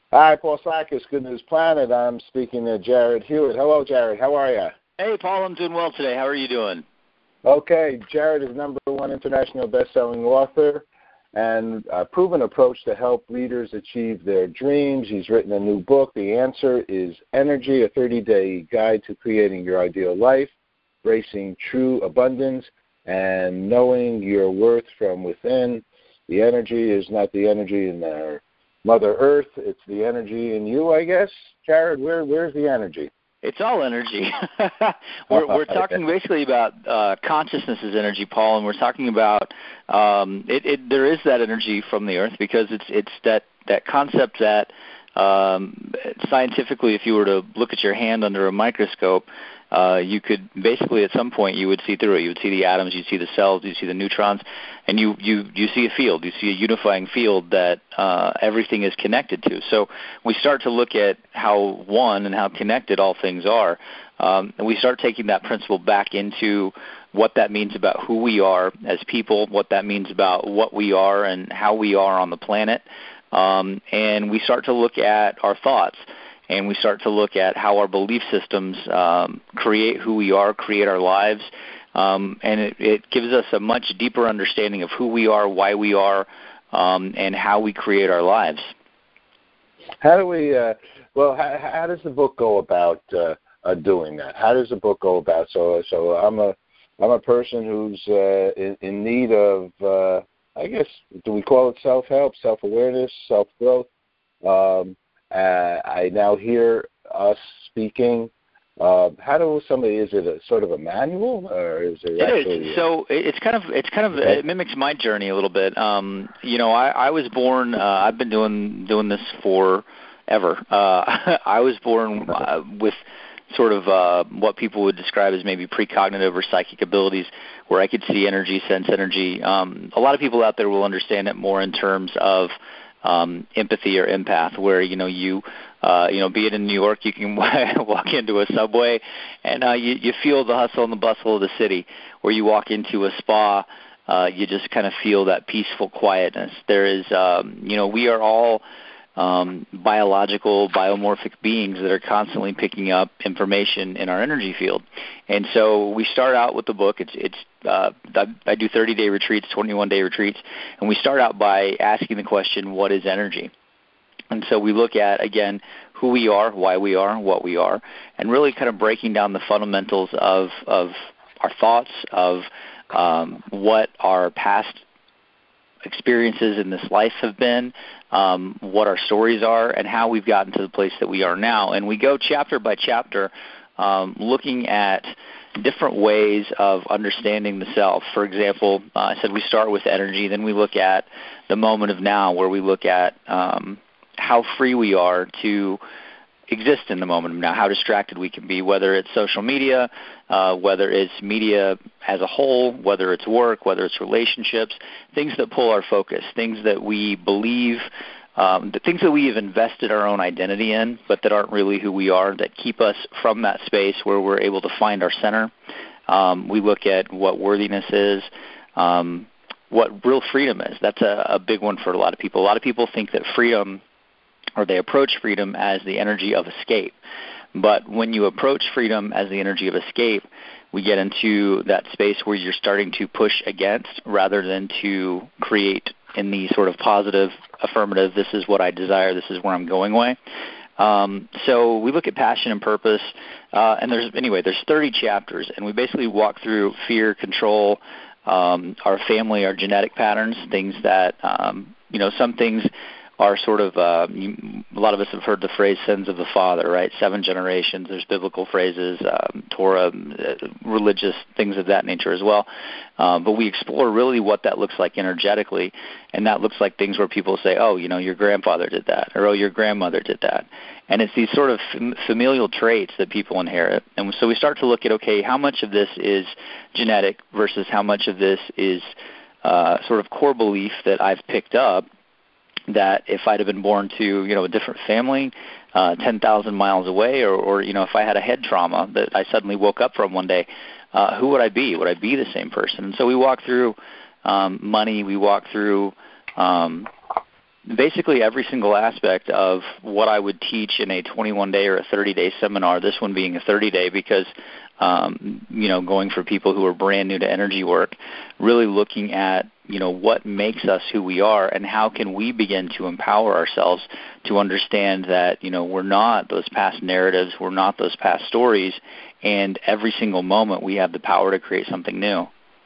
Hi, Paul Sakis, Good News Planet. I'm speaking to Jared Hewitt. Hello, Jared. How are you? Hey, Paul. I'm doing well today. How are you doing? Okay. Jared is #1 international best-selling author and a proven approach to help leaders achieve their dreams. He's written a new book. The Answer is Energy, a 30-day guide to creating your ideal life, embracing true abundance, and knowing your worth from within. The energy is not the energy in our Mother Earth, it's the energy in you, I guess. Jared, where's the energy? It's all energy. we're talking basically about consciousness as energy, Paul, and we're talking about there is that energy from the Earth because it's that concept that scientifically, if you were to look at your hand under a microscope, you could basically at some point you would see through it. You would see the atoms, you'd see the cells, you'd see the neutrons, and you see a field. You see a unifying field that everything is connected to. So we start to look at how one and how connected all things are. And we start taking that principle back into what that means about who we are as people, what that means about what we are and how we are on the planet. And we start to look at our thoughts. And we start to look at how our belief systems create who we are, create our lives, and it gives us a much deeper understanding of who we are, why we are, and how we create our lives. How do we? How does the book go about doing that? How does the book go about? So I'm a person who's in need of, I guess, do we call it self-help, self-awareness, self-growth? I now hear us speaking. How do somebody? Is it a sort of a manual, or is it actually? So it's kind of it mimics my journey a little bit. I was born. I've been doing this forever. I was born with sort of what people would describe as maybe precognitive or psychic abilities, where I could see energy, sense energy. A lot of people out there will understand it more in terms of empathy or empath, where be it in New York, you can walk into a subway and you feel the hustle and the bustle of the city, or you walk into a spa, you just kind of feel that peaceful quietness. There is, we are all biological, biomorphic beings that are constantly picking up information in our energy field. And so we start out with the book. I do 30-day retreats, 21-day retreats, and we start out by asking the question, what is energy? And so we look at, again, who we are, why we are, what we are, and really kind of breaking down the fundamentals of our thoughts, of what our past experiences in this life have been, what our stories are, and how we've gotten to the place that we are now. And we go chapter by chapter looking at different ways of understanding the self. For example, I said we start with energy, then we look at the moment of now, where we look at how free we are to exist in the moment of now, how distracted we can be, whether it's social media, whether it's media as a whole, whether it's work, whether it's relationships, things that pull our focus, things that we believe, the things that we have invested our own identity in, but that aren't really who we are, that keep us from that space where we're able to find our center. We look at what worthiness is, what real freedom is. That's a big one for a lot of people. A lot of people think that freedom, or they approach freedom as the energy of escape. But when you approach freedom as the energy of escape, we get into that space where you're starting to push against rather than to create in the sort of positive, affirmative, this is what I desire, this is where I'm going way. So we look at passion and purpose, and there's 30 chapters, and we basically walk through fear, control, our family, our genetic patterns, things that, some things are sort of, a lot of us have heard the phrase sins of the father, right? 7 generations. There's biblical phrases, Torah, religious things of that nature as well. But we explore really what that looks like energetically, and that looks like things where people say, oh, your grandfather did that, or oh, your grandmother did that. And it's these sort of familial traits that people inherit. And so we start to look at, okay, how much of this is genetic versus how much of this is sort of core belief that I've picked up, that if I'd have been born to, a different family, 10,000 miles away, or if I had a head trauma that I suddenly woke up from one day, who would I be? Would I be the same person? And so we walk through money, we walk through basically every single aspect of what I would teach in a 21-day or a 30-day seminar, this one being a 30-day because, going for people who are brand new to energy work, really looking at, what makes us who we are and how can we begin to empower ourselves to understand that, we're not those past narratives, we're not those past stories, and every single moment we have the power to create something new.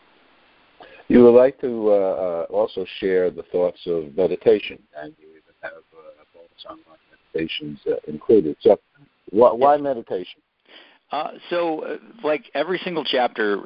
You would like to also share the thoughts of meditation, and you even have bonus online meditations included. So why meditation? So like every single chapter,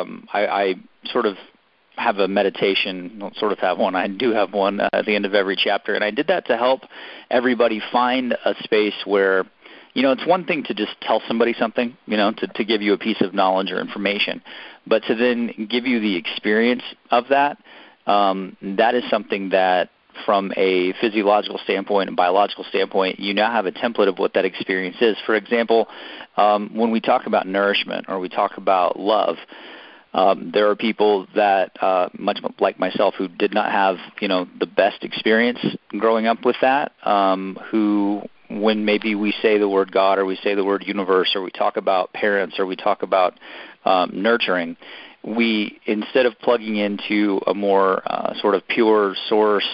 I sort of have a meditation, don't sort of have one, I do have one at the end of every chapter, and I did that to help everybody find a space where, it's one thing to just tell somebody something, to give you a piece of knowledge or information, but to then give you the experience of that, that is something that from a physiological standpoint and biological standpoint, you now have a template of what that experience is. For example, when we talk about nourishment or we talk about love, there are people that, much like myself, who did not have, the best experience growing up with that, who, when maybe we say the word God or we say the word universe or we talk about parents or we talk about nurturing, we, instead of plugging into a more sort of pure source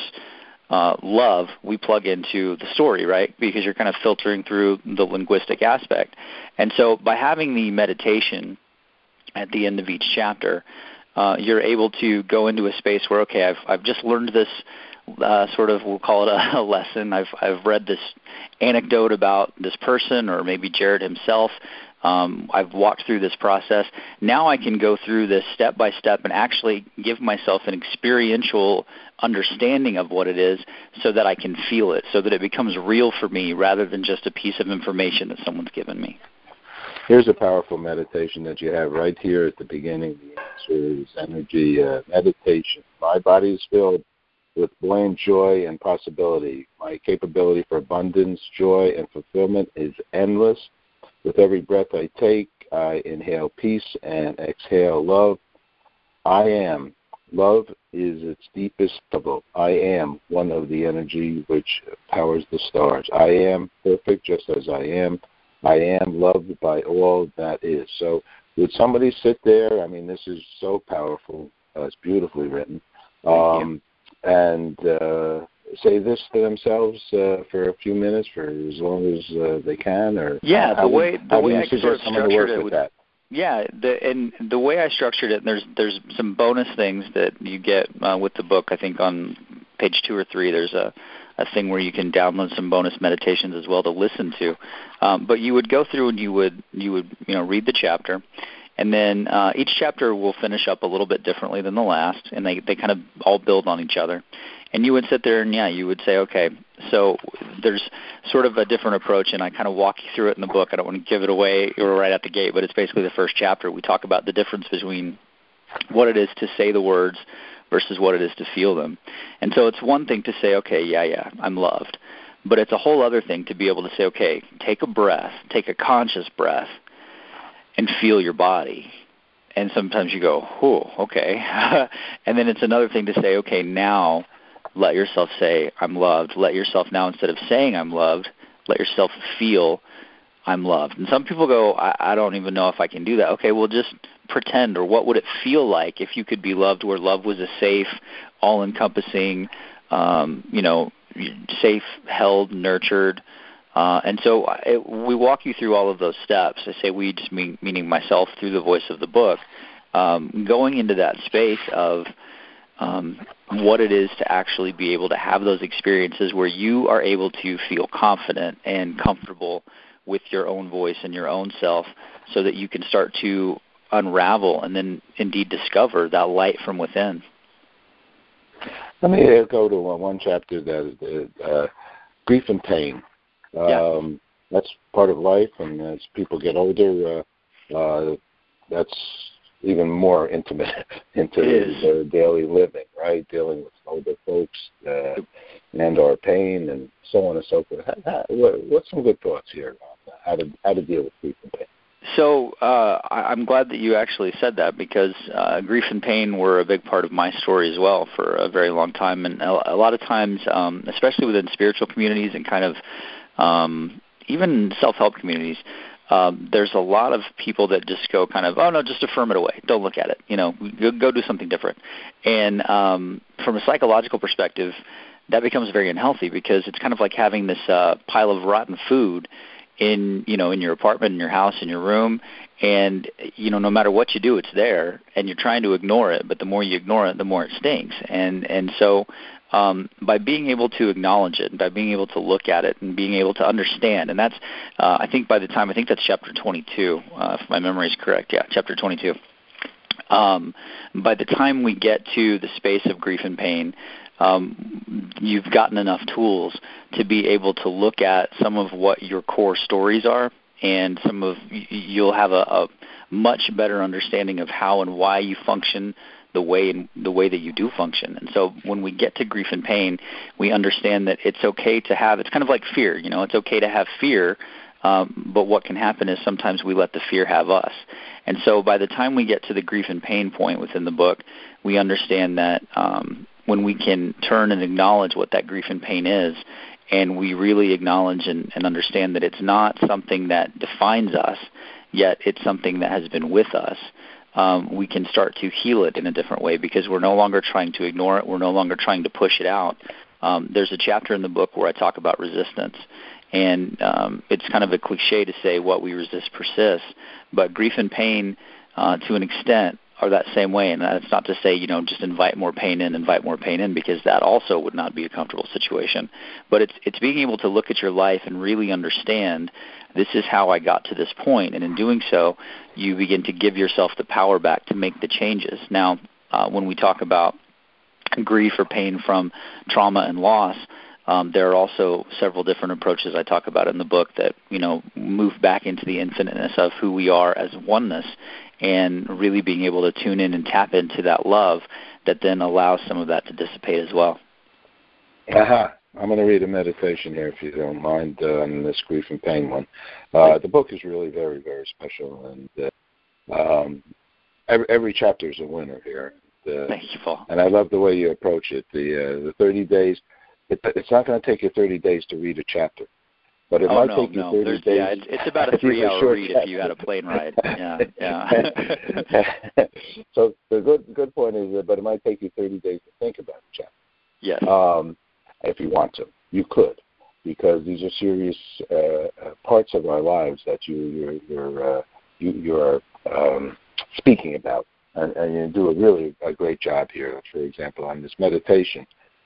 love, we plug into the story, right? Because you're kind of filtering through the linguistic aspect. And so by having the meditation at the end of each chapter, you're able to go into a space where, okay, I've just learned this sort of, we'll call it a lesson. I've read this anecdote about this person or maybe Jared himself. I've walked through this process. Now I can go through this step by step and actually give myself an experiential understanding of what it is so that I can feel it, so that it becomes real for me rather than just a piece of information that someone's given me. Here's a powerful meditation that you have right here at the beginning. The answer is energy meditation. My body is filled with buoyant joy and possibility. My capability for abundance, joy, and fulfillment is endless. With every breath I take, I inhale peace and exhale love. I am. Love is its deepest level. I am one of the energy which powers the stars. I am perfect just as I am. I am loved by all that is. So would somebody sit there? I mean, this is so powerful. It's beautifully written. And say this to themselves for a few minutes, for as long as they can, or the way I sort of structured it with that. Yeah, the way I structured it, there's some bonus things that you get with the book. I think on page 2 or 3, there's a thing where you can download some bonus meditations as well to listen to. But you would go through and you would read the chapter. And then each chapter will finish up a little bit differently than the last, and they kind of all build on each other. And you would sit there and, you would say, okay, so there's sort of a different approach, and I kind of walk you through it in the book. I don't want to give it away right out the gate, but it's basically the first chapter. We talk about the difference between what it is to say the words versus what it is to feel them. And so it's one thing to say, okay, I'm loved. But it's a whole other thing to be able to say, okay, take a breath, take a conscious breath, and feel your body. And sometimes you go, okay. And then it's another thing to say, okay, now let yourself say, I'm loved. Let yourself now, instead of saying I'm loved, let yourself feel I'm loved. And some people go, I don't even know if I can do that. Okay, well, just pretend, or what would it feel like if you could be loved, where love was a safe, all-encompassing, safe, held, nurtured. And so we walk you through all of those steps. I say we, just meaning myself through the voice of the book, going into that space of what it is to actually be able to have those experiences where you are able to feel confident and comfortable with your own voice and your own self, so that you can start to unravel and then indeed discover that light from within. Let me go to one chapter that is grief and pain. That's part of life, and as people get older, that's even more intimate into their daily living, right? Dealing with older folks and our pain and so on and so forth. What's some good thoughts here on how to deal with grief and pain? So I'm glad that you actually said that, because grief and pain were a big part of my story as well for a very long time. And a lot of times, especially within spiritual communities and kind of even self-help communities, there's a lot of people that just go kind of, oh, no, just affirm it away. Don't look at it. Go do something different. And from a psychological perspective, that becomes very unhealthy, because it's kind of like having this pile of rotten food in your apartment, in your house, in your room, and no matter what you do, it's there, and you're trying to ignore it. But the more you ignore it, the more it stinks. And so by being able to acknowledge it, and by being able to look at it, and being able to understand, and that's I think that's chapter 22, if my memory is correct. Yeah, chapter 22. By the time we get to the space of grief and pain, you've gotten enough tools to be able to look at some of what your core stories are, and you'll have a much better understanding of how and why you function the way that you do function. And so when we get to grief and pain, we understand that it's okay to have. It's kind of like fear. It's okay to have fear, but what can happen is sometimes we let the fear have us. And so by the time we get to the grief and pain point within the book, we understand that when we can turn and acknowledge what that grief and pain is, and we really acknowledge and understand that it's not something that defines us, yet it's something that has been with us, we can start to heal it in a different way, because we're no longer trying to ignore it. We're no longer trying to push it out. There's a chapter in the book where I talk about resistance. And it's kind of a cliche to say what we resist persists, but grief and pain, to an extent, are that same way. And that's not to say, just invite more pain in, because that also would not be a comfortable situation. But it's being able to look at your life and really understand, this is how I got to this point. And in doing so, you begin to give yourself the power back to make the changes. Now, when we talk about grief or pain from trauma and loss, there are also several different approaches I talk about in the book that, move back into the infiniteness of who we are as oneness, and really being able to tune in and tap into that love that then allows some of that to dissipate as well. I'm going to read a meditation here, if you don't mind, on this grief and pain one. The book is really very, very special, and every chapter is a winner here. Thank you, Paul. And I love the way you approach it. The 30 days. It's not going to take you 30 days to read a chapter, but it might take you 30 days. Yeah, it's about a 3-hour read if you had a plane ride. Yeah. So the good point is, but it might take you 30 days to think about a chapter. Yes. If you want to, you could, because these are serious parts of our lives that you're speaking about, and you do a great job here. For example, on this meditation.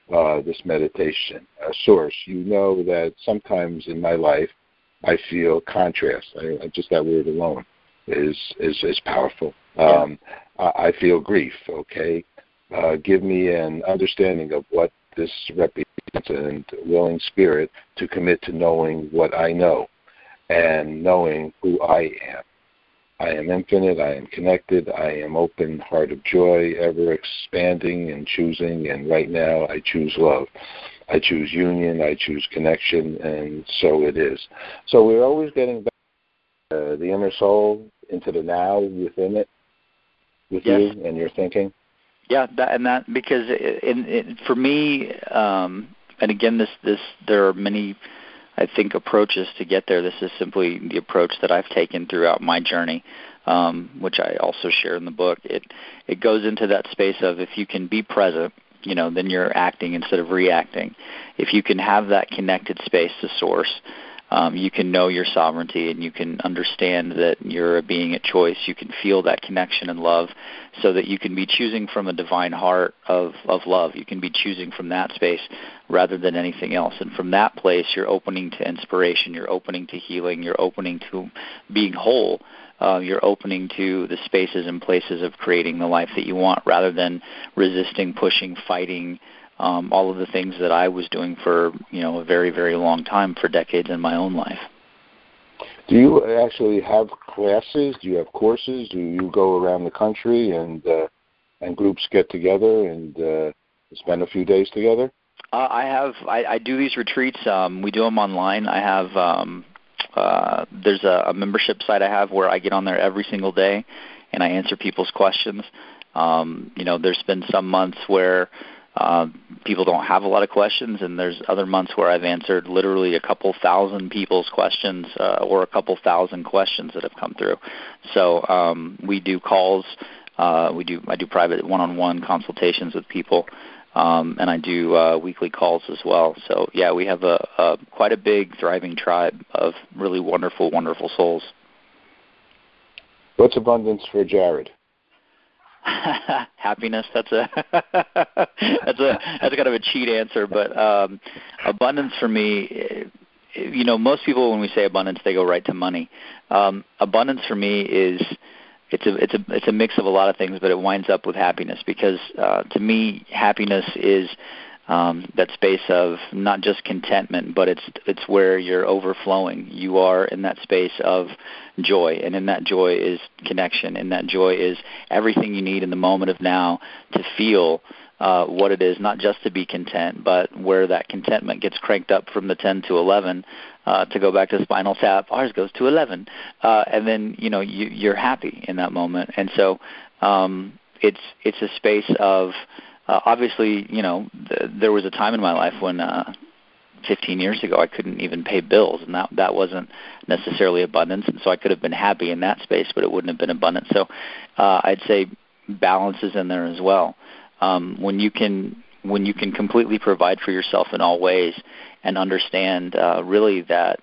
Source. That sometimes in my life I feel contrast. Just that word alone is powerful. I feel grief. Okay, give me an understanding of what this represents, and willing spirit to commit to knowing what I know and knowing who I am. I am infinite, I am connected, I am open, heart of joy, ever expanding and choosing, and right now I choose love. I choose union, I choose connection, and so it is. So we're always getting back to the inner soul, into the now within it, with you and your thinking. Yeah, that because for me, and again, this there are many, I think, approaches to get there. This is simply the approach that I've taken throughout my journey, which I also share in the book. It goes into that space of, if you can be present, then you're acting instead of reacting. If you can have that connected space to source, you can know your sovereignty, and you can understand that you're a being at choice. You can feel that connection and love, so that you can be choosing from a divine heart of love. You can be choosing from that space rather than anything else. And from that place, you're opening to inspiration. You're opening to healing. You're opening to being whole. You're opening to the spaces and places of creating the life that you want, rather than resisting, pushing, fighting, all of the things that I was doing for a very, very long time, for decades in my own life. Do you actually have classes? Do you have courses? Do you go around the country and groups get together and spend a few days together? I do these retreats. We do them online. I have there's a membership site I have where I get on there every single day and I answer people's questions. There's been some months where people don't have a lot of questions, and there's other months where I've answered literally a couple thousand people's questions or a couple thousand questions that have come through. So we do calls. I do private one-on-one consultations with people, and I do weekly calls as well. So, yeah, we have quite a big, thriving tribe of really wonderful, wonderful souls. What's abundance for Jared? Happiness. That's kind of a cheat answer, but abundance for me, most people when we say abundance, they go right to money. Abundance for me is it's a mix of a lot of things, but it winds up with happiness because to me, happiness is that space of not just contentment, but it's where you're overflowing. You are in that space of joy, and in that joy is connection, and that joy is everything you need in the moment of now to feel what it is, not just to be content, but where that contentment gets cranked up from the 10 to 11. To go back to Spinal Tap, ours goes to 11, and then you're happy in that moment, and so it's a space of obviously there was a time in my life when 15 years ago I couldn't even pay bills, and that wasn't necessarily abundance, and so I could have been happy in that space, but it wouldn't have been abundance. So I'd say balance is in there as well. When you can completely provide for yourself in all ways and understand really that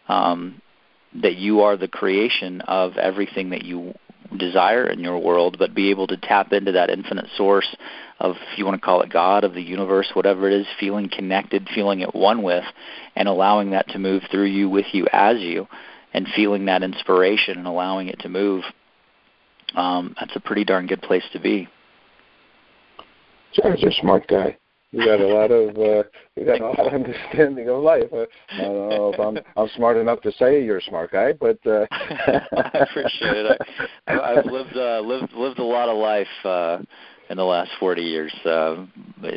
you are the creation of everything that you desire in your world, but be able to tap into that infinite source of, if you want to call it God, of the universe, whatever it is, feeling connected, feeling at one with, and allowing that to move through you, with you, as you, and feeling that inspiration and allowing it to move. That's a pretty darn good place to be. Jared's a smart guy. You got a lot of understanding of life. I don't know if I'm smart enough to say you're a smart guy, but I appreciate it. I've lived a lot of life in the last 40 years. There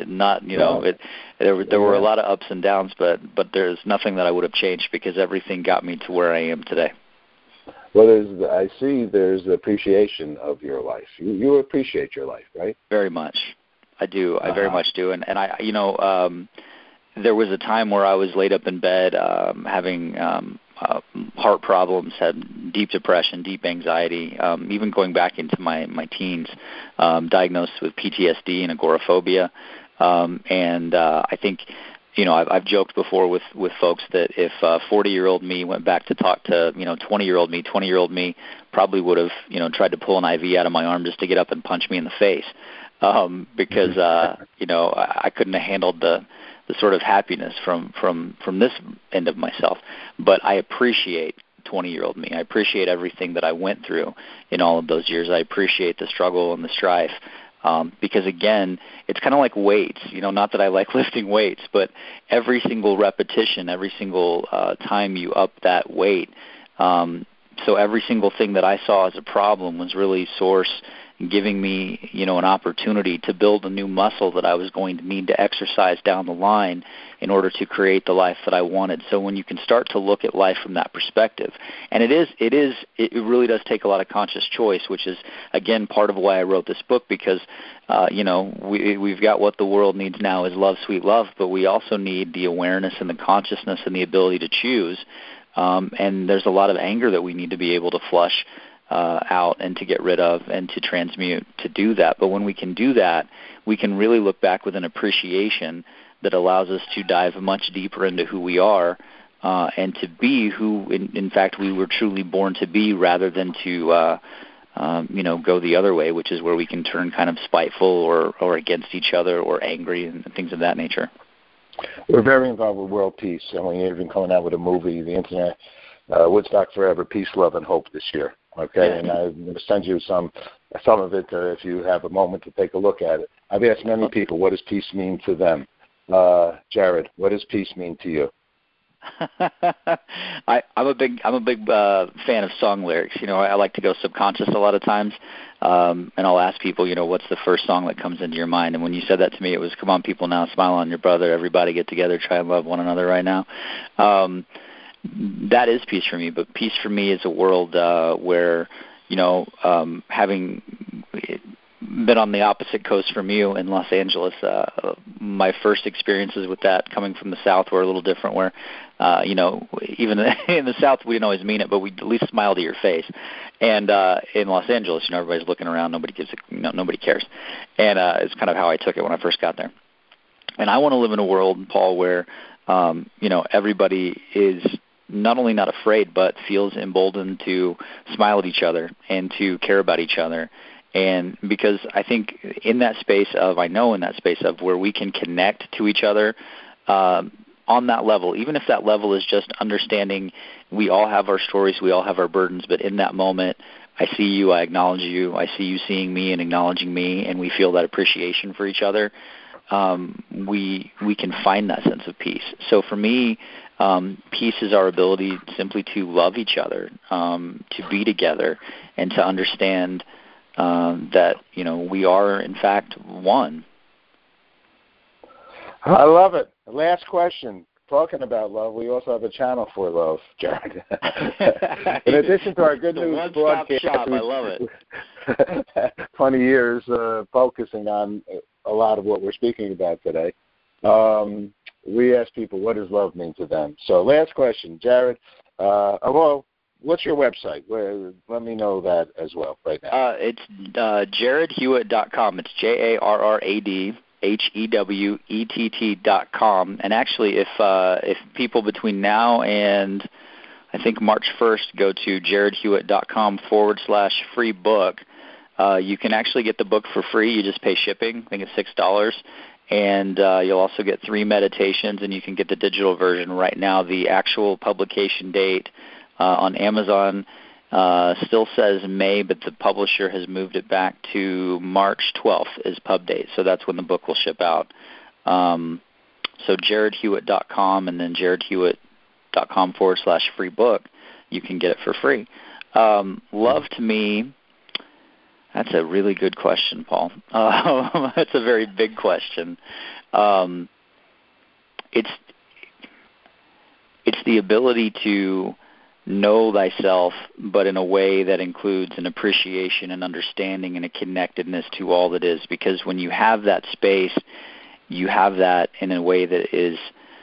were a lot of ups and downs, but there's nothing that I would have changed because everything got me to where I am today. Well, there's appreciation of your life. You appreciate your life, right? Very much. I do. I very much do. And I, there was a time where I was laid up in bed having heart problems, had deep depression, deep anxiety, even going back into my teens, diagnosed with PTSD and agoraphobia. And I think, I've joked before with folks that if 40-year-old me went back to talk to, 20-year-old me probably would have, tried to pull an IV out of my arm just to get up and punch me in the face. Because I couldn't have handled the sort of happiness from this end of myself. But I appreciate 20-year-old me. I appreciate everything that I went through in all of those years. I appreciate the struggle and the strife. Because again, it's kind of like weights. Not that I like lifting weights, but every single repetition, every single time you up that weight. So every single thing that I saw as a problem was really source giving me, an opportunity to build a new muscle that I was going to need to exercise down the line in order to create the life that I wanted. So when you can start to look at life from that perspective, and it really does take a lot of conscious choice, which is, again, part of why I wrote this book, because, we've got what the world needs now is love, sweet love, but we also need the awareness and the consciousness and the ability to choose. And there's a lot of anger that we need to be able to flush out and to get rid of and to transmute to do that. But when we can do that, we can really look back with an appreciation that allows us to dive much deeper into who we are and to be who, in fact, we were truly born to be, rather than to go the other way, which is where we can turn kind of spiteful or against each other or angry and things of that nature. We're very involved with world peace, and we're even coming out with a movie, the Internet, Woodstock Forever, Peace, Love, and Hope this year. Okay, yeah. And I'm going to send you some of it if you have a moment to take a look at it. I've asked many people, what does peace mean to them? Jared, what does peace mean to you? I'm a big fan of song lyrics. I like to go subconscious a lot of times, and I'll ask people, what's the first song that comes into your mind? And when you said that to me, it was, "Come on, people, now smile on your brother. Everybody get together, try and love one another right now." that is peace for me. But peace for me is a world where, having been on the opposite coast from you in Los Angeles, my first experiences with that coming from the South were a little different, where, even in the South we didn't always mean it, but we at least smile to your face. And in Los Angeles, everybody's looking around, nobody cares. And it's kind of how I took it when I first got there. And I want to live in a world, Paul, where everybody is not only not afraid, but feels emboldened to smile at each other and to care about each other. And because I think in that space of where we can connect to each other on that level, even if that level is just understanding we all have our stories, we all have our burdens, but in that moment, I see you, I acknowledge you, I see you seeing me and acknowledging me, and we feel that appreciation for each other, we can find that sense of peace. So for me, peace is our ability simply to love each other, to be together, and to understand that we are in fact one. I love it. Last question. Talking about love, we also have a channel for love, Jared. In addition to our good news broadcast, shop. I love it. 20 years focusing on a lot of what we're speaking about today. We ask people, what does love mean to them? So last question, Jared. What's your website? Let me know that as well right now. It's jaredhewett.com. It's JARRADHEWETT.com. And actually, if people between now and I think March 1st go to jaredhewett.com/free book, you can actually get the book for free. You just pay shipping. I think it's $6. And you'll also get 3 meditations, and you can get the digital version right now. The actual publication date on Amazon still says May, but the publisher has moved it back to March 12th is pub date, so that's when the book will ship out. So jaredhewett.com and then jaredhewett.com/free book, you can get it for free. Love to me, that's a really good question, Paul. That's a very big question. It's the ability to know thyself, but in a way that includes an appreciation and understanding and a connectedness to all that is. Because when you have that space, you have that in a way that is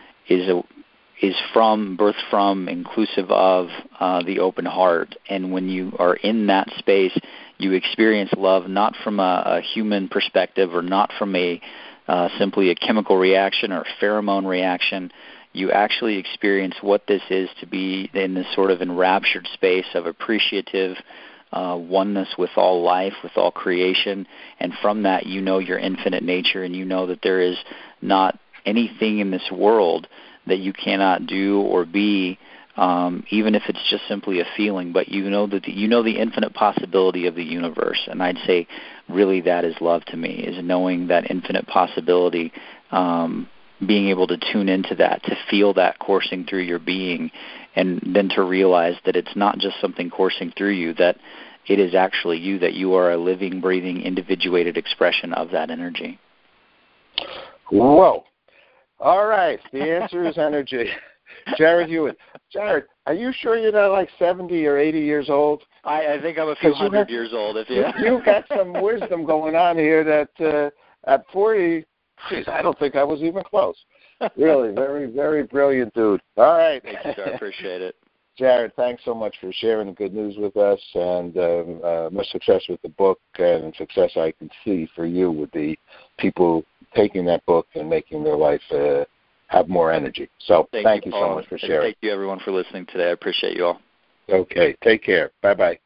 birthed from, inclusive of the open heart. And when you are in that space, you experience love not from a human perspective or not from simply a chemical reaction or a pheromone reaction. You actually experience what this is to be in this sort of enraptured space of appreciative oneness with all life, with all creation. And from that, you know your infinite nature, and you know that there is not anything in this world that you cannot do or be, even if it's just simply a feeling. But you know the infinite possibility of the universe. And I'd say really that is love to me, is knowing that infinite possibility, being able to tune into that, to feel that coursing through your being, and then to realize that it's not just something coursing through you, that it is actually you, that you are a living, breathing, individuated expression of that energy. Whoa. All right. The answer is energy. Jared Hewitt. Jared, are you sure you're not like 70 or 80 years old? I think I'm a few hundred years old. You've got some wisdom going on here that at 40, geez, I don't think I was even close. Really, very, very brilliant dude. All right. Thank you, sir. I appreciate it. Jared, thanks so much for sharing the good news with us, and much success with the book, and success I can see for you would be people taking that book and making their life have more energy. So thank you so much for sharing. Thank you, everyone, for listening today. I appreciate you all. Okay. Take care. Bye-bye.